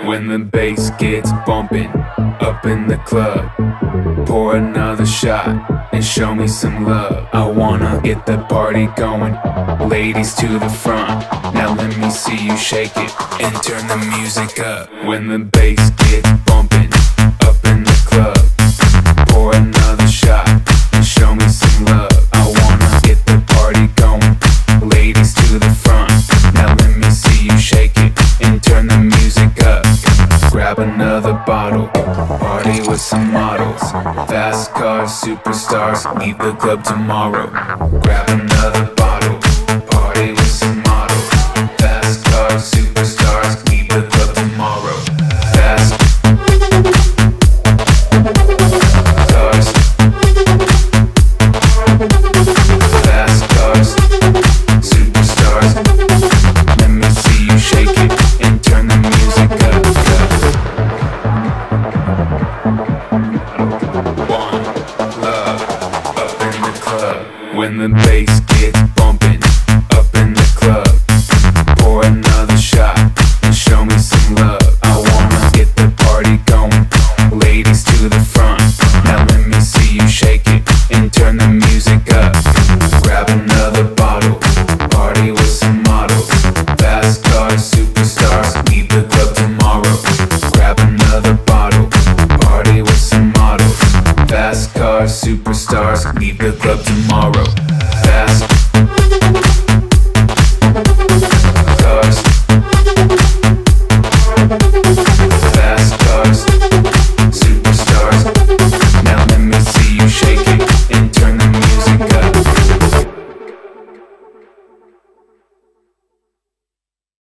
When the bass gets bumping up in the club, pour another shot and show me some love. I wanna get the party going, ladies to the front. Now let me see you shake it and turn the music up. When the bass gets bumping up in the club, pour another shot and show me some love. I wanna get the party going, ladies to the front. Now let me see you shake it and turn the music up. Grab another bottle, party with some models, fast cars, superstars, leave the club tomorrow. Grab another bottle, party with some models, fast cars, superstars.